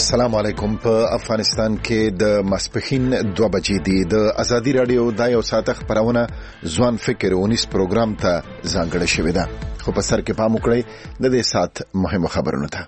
السلام علیکم. په افغانستان کې د ماسپښین 2 بجې دي. د ازادي رادیو د یو ساعت خبرونه ځوان فکر 19 پروګرام ته ځانګړی شوی ده. خو په سر کې پام وکړئ د دې ساعت مهمه خبرونه ته.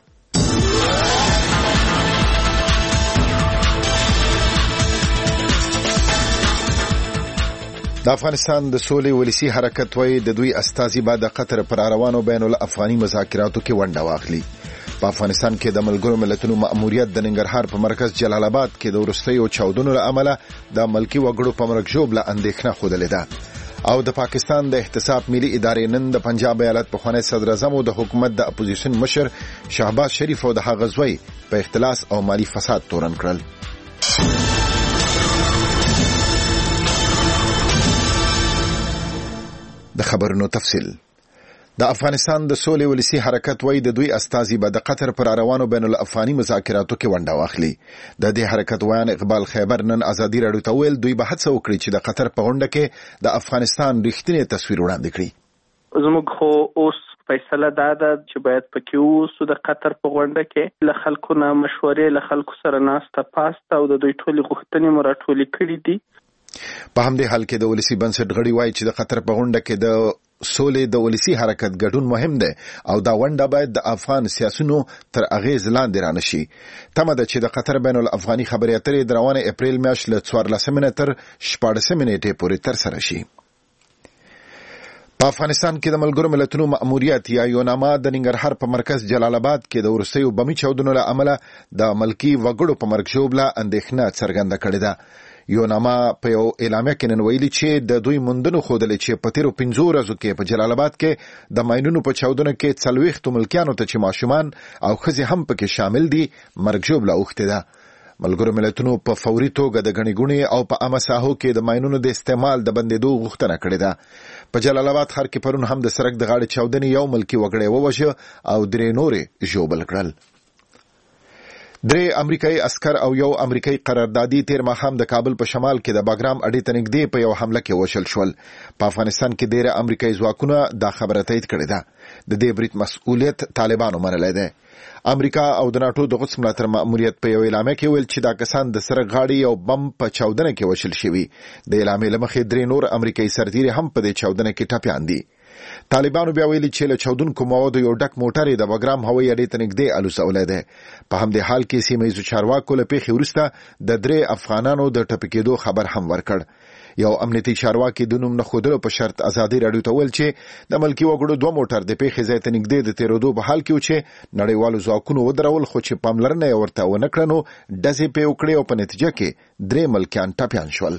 د افغانستان د سولې ولسی حرکت وای د دوی استازي بعد قطر پر روانو بین الافغاني مذاکراتو کې ونډه واخلي. په افغانستان کې د ملګرو ملتونو مأموریت د ننګرهار په مرکز جلال آباد کې د وروستیو چاودنو له امله د ملکی وګړو په مرګ ژوبله اندېښنه خوده لیده. او د پاکستان د احتساب ملي ادارې نن د پنجاب ایالت په خانه صدر اعظم او د حکومت د اپوزیشن مشر شهباز شریف او د هغه زوی په اختلاس او مالی فساد تورن کړل. د خبرونو تفصیل. د افغانستان د سولې ولسی حرکت وای د دوی استازي به د قطر پر روانو بین الافغاني مذاکراتو کې ونډه واخلي. د دې حرکت ویان اقبال خیبر نن ازادي رادیو ته ویل دوی به هڅه وکړي چې د قطر په غونډه کې د افغانستان رښتینی تصویر وړاندې کړي. زموږ خو اوس فیصله ده چې باید پکې ووسو د قطر په غونډه کې له خلکو نه مشورې له خلکو سره ناسته پاسته او د دوی ټولې غوښتنې مو راټولې کړي دي. په همدې حال کې د ولسی بنسټ غړي وایي چې د قطر په غونډه کې د سولې د ولسی حرکت ګډون مهم دی او دا ونډه باید د افغان سیاسيونو تر اغیز لاندې رانشي. تمه ده چې د قطر بین الافغاني خبرې اترې د روانه اپریل میاشت له 14 تر 14 نیټې پورې تر سره شي. په افغانستان کې د ملګرو ملتونو مأموریت یا یوناما د ننګرهار په مرکز جلال آباد کې د وروستیو بمي چاودنو له امله د ملکی وګړو په مرګ ژوبله اندېښنه څرګنده کړې ده. یوناما په یو اعلامیه کې نن ویلي چې د دوی موندنو ښودلې چې په تیرو 15 ورځو کې په جلال آباد کې د ماینونو په چاودنو کې 40 ملکیانو ته چې ماشومان او ښځې هم پکې شامل دي مرګ ژوبله اوښتې ده. ملګرو ملتونو په فوري توګه د غني ګونې او په عامه ساحو کې د ماینونو د استعمال د بندیدو غوښتنه کړې ده. په جلال آباد ښار کې پرون هم د سړک د غاړې چاودنې یو ملکی وګړی ووژه او درې نورې ژوبل کړل. 3 امریکایي عسكر او یو امریکایي قراردادي تیر ماښام د کابل په شمال کې د باګرام اډې ته نږدې په یو حمله کې وشل شول. په افغانستان کې ډېر امریکایي ځواکونه دا خبره تایید کړې ده. د دې برید مسؤلیت طالبانو منلی دی. امریکا او د ناتو د قدس ملاتړ مأموریت په یو اعلامیه کې ویل چې دا کسان د سره غاړي او بم په چاودنه کې وشل شوي. د اعلامیې له مخې 3 نور امریکایي سرتیري هم په دې چاودنه کې ټپیان دي. طالبانو بیا ویلي چې له چاودونکو موادو یو ډک موټر د باګرام هوایي اډې ته نږدې الوزولی دی. په همدې حال کې سیمه ییزو چارواکو له پیښې وروسته د 3 افغانانو د ټپي کېدو خبر هم ورکړ. یو امنیتي چارواکي د نوم نه ښودلو په شرط ازادي رادیو ته ویل چې د ملکی وګړو 2 موټر د پیښې ځای ته نږدې د تیرودو په حال کې و چې نړیوالو ځواکونو ودرول خو چې پاملرنه یې ورته ونه کړه نو ډزې پې وکړې او په نتیجه کې 3 ملکیان ټپیان شول.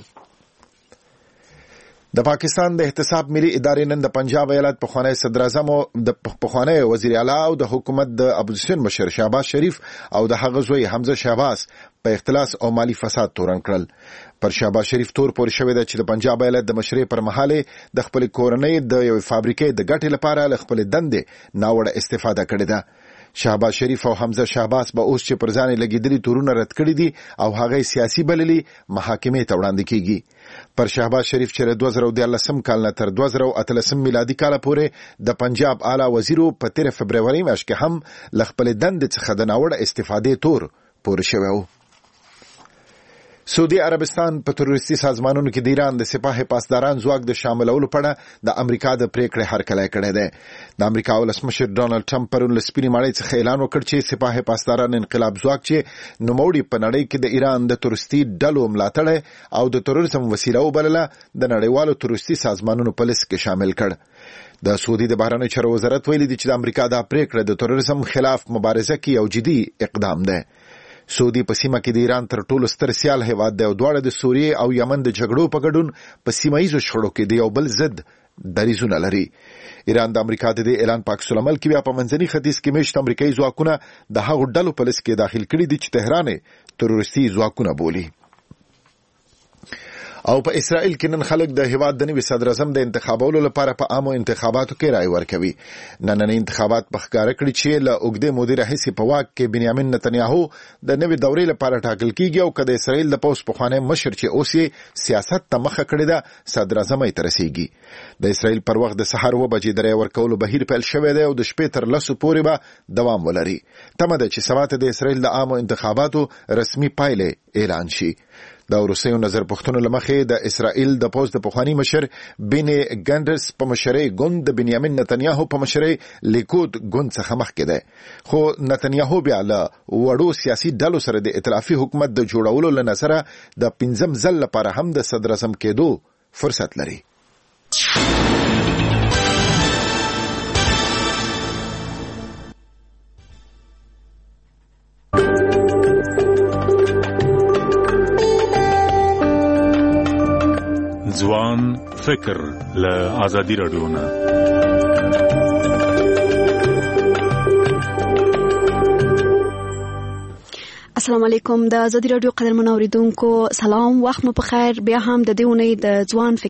د پاکستان د احتساب ملي ادارې نن د پنجاب ایالت په خانه صدر اعظم او د پخوانی وزیر اعلی او د حکومت د اپوزیشن مشر شهباز شریف او د هغه زوی حمزه شهباز په اختلاس او مالی فساد تورن کړل. پر شهباز شریف تور پورې شوې ده چې د پنجاب ایالت د مشرۍ پر مهال د خپل کورنۍ د یو فابریکې د ګټې لپاره له خپل دندې ناوړه استفاده کړې ده. شهباز شریف او حمزه شهباز به اوس چې پر ځان لګیدلي تورونه رد کړي دي او هغه سیاسي بللي محاکمې ته وړاندې کیږي. پر شهباز شریف چې 2013 کال نه تر 2013 میلادي کال پورې د پنجاب اعلی وزیر په 13 فبرवरी میاشت کې هم له خپل دندې څخه د ناوړه استفادې تور پورې شوی و. سعودي عربستان په تروریستي سازمانونو کې د ایران د سپاه پاسداران ځواک د شاملولو په اړه د امریکا د پریکړې هرکلی کړی دی. د امریکا ولسمشر ډونالد ټرمپ پرون له سپینې ماڼۍ څخه اعلان وکړ چې سپاه پاسداران انقلاب ځواک چې نوموړي په نړۍ کې د ایران د تروریستي ډلو ملاتړی او د تروریزم وسیله وبلله د نړیوالو تروریستي سازمانونو په لیست کې شامل کړ. د سعودي د بهرنیو چارو وزارت ویلي دی چې د امریکا دا پریکړه د تروریزم خلاف مبارزه کې یو جدي اقدام دی. سعودي په سیمه کې د ایران تر ټولو ستر سیال هیواد دی او دواړه د سوریې او یمن د جګړو په ګډون په سیمه ییزو شخړو کې د یو بل ضد دریځونه لري. ایران د امریکا د اعلان په عکس العمل کې بیا په منځني ختیځ کې میشت امریکایي ځواکونه د هغو ډلو په لیست کې داخل کړي دي چې تهران تروریستي ځواکونه بولي. او په اسرائیل کې نن خلک د هیواد د نوي صدر اعظم د انتخابولو لپاره په عامو انتخاباتو کې رائے ورکوي. نننۍ انتخابات په ښکاره کړي چې له اوږدې مودې راهیسې په واک کې بنیامین نتنیاهو د نوي دورې لپاره ټاکل کیږي او که د اسرائیل د پوځ پخوانی مشر چې اوس یې سیاست ته مخه کړې ده صدر اعظم یې ته رسیږي. د اسرائیل پر وخت د سهار 9 بجې د رایې ورکولو بهیر پیل شوی دی او د شپې تر 10 پورې به دوام ولري. تمه ده چې سبا ته د اسرائیل د عامو انتخاباتو رسمي پایلې اعلان شي. د وروستیو نظر پوښتنو له مخې د اسرائیل د پوځ د پخوانی مشر بینی ګانډرس په مشرۍ ګوند د بنیامین نتنیاهو په مشرۍ لیکود ګوند څخه مخکې دی، خو نتنیاهو بیا له وړو سیاسي ډلو سره د ائتلافي حکومت د جوړولو له نظره د 5م ځل لپاره هم د صدر اعظم کېدو فرصت لري. ځوان فکر له آزادی رادیو نه. السلام علیکم. د آزادی رادیو قدرمن اوریدونکو سلام، وخت مو په خیر. بیا هم د دې اونۍ د ځوان